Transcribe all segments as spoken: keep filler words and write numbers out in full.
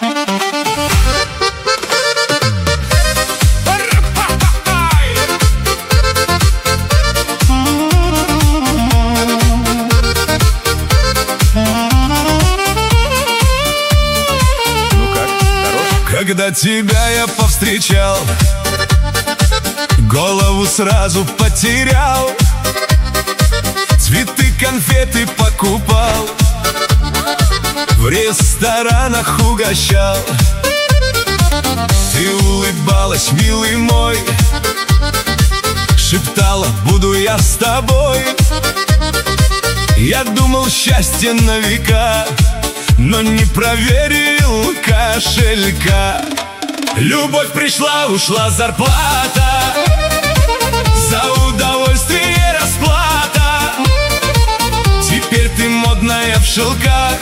Когда тебя я повстречал, голову сразу потерял. Цветы, конфеты покупал, в ресторанах угощал. Ты улыбалась, милый мой, шептала: буду я с тобой. Я думал, счастье на века, но не проверил кошелька. Любовь пришла, ушла зарплата, за удовольствие расплата. Теперь ты модная в шелках,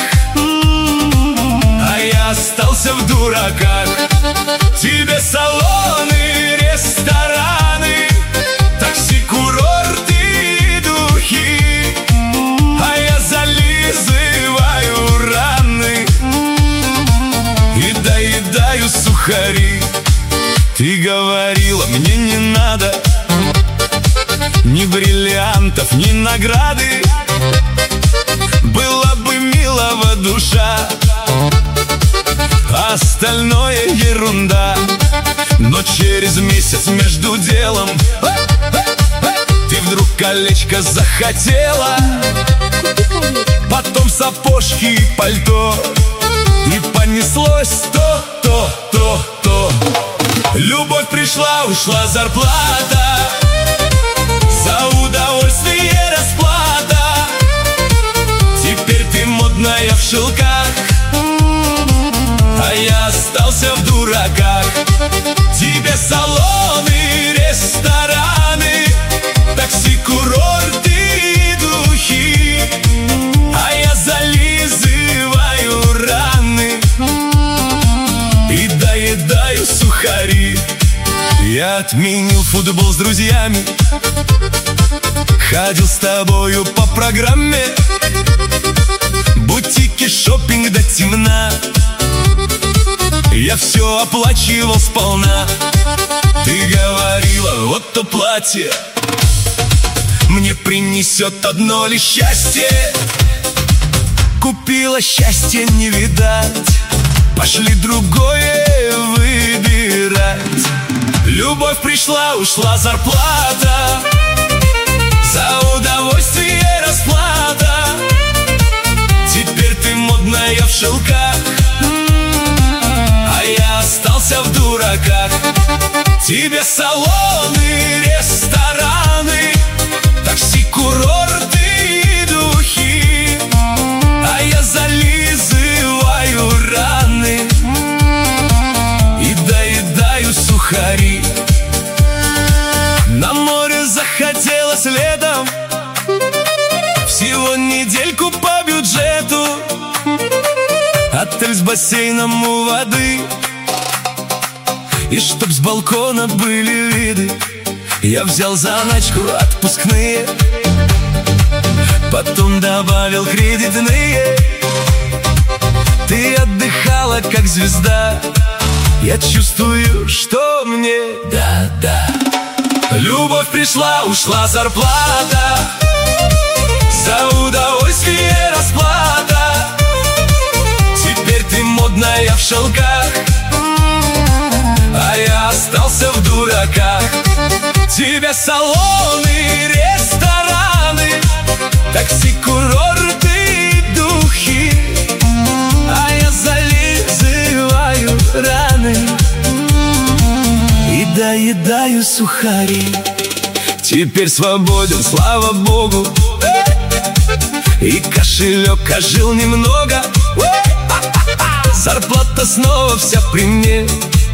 а я остался в дураках. Тебе салоны, рестораны, такси, курорты и духи, а я зализываю раны и доедаю сухари. Ты говорила, мне не надо ни бриллиантов, ни награды. Была бы милого душа, остальное ерунда. Но через месяц между делом ты вдруг колечко захотела, потом сапожки и пальто, и понеслось то, то, то, то. Любовь пришла, ушла зарплата, за удовольствие расплата. Теперь ты модная в шелках, а я остался в дураках. Тебе салоны, рестораны, такси, курорты и духи, а я зализываю раны и доедаю сухари. Я отменил футбол с друзьями, ходил с тобою по программе, бутики, шопинг до темна. Я все оплачивал сполна. Ты говорила, вот то платье мне принесет одно лишь счастье. Купила, счастье не видать, пошли другое выбирать. Любовь пришла, ушла зарплата, за удовольствие расплата. Теперь ты модная в шелках, а я остался в дураках. Тебе салоны, рестораны, такси, курорты и духи, а я зализываю раны и доедаю сухари. На море захотелось летом, всего недельку по бюджету. Отель с бассейном у воды, и чтоб с балкона были виды. Я взял заначку отпускные, потом добавил кредитные. Ты отдыхала как звезда, я чувствую, что мне да-да. Любовь пришла, ушла зарплата, за удовольствие расплата. Теперь ты модная в шелках, а я остался в дураках. Тебе салоны, рестораны, такси, курорты и духи, а я зализываю раны и доедаю сухари. Теперь свободен, слава Богу, и кошелек ожил немного. Зарплата снова вся при мне,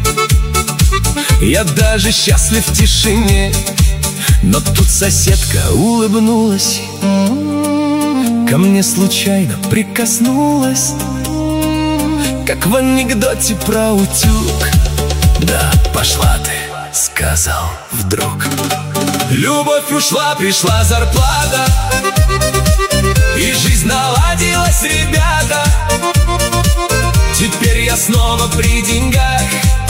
я даже счастлив в тишине. Но тут соседка улыбнулась, ко мне случайно прикоснулась, как в анекдоте про утюг. Да пошла ты, сказал вдруг. Любовь ушла, пришла зарплата, и жизнь наладилась, ребята. Теперь я с снова при деньгах.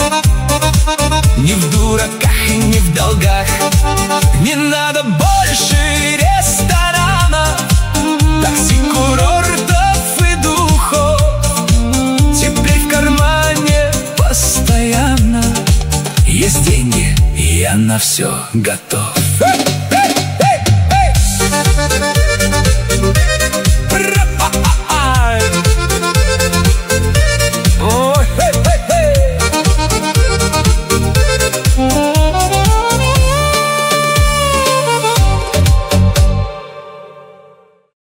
Не в дураках и не в долгах. Не надо больше ресторанов, такси, курортов и духов. Теперь в кармане постоянно есть деньги, и я на все готов.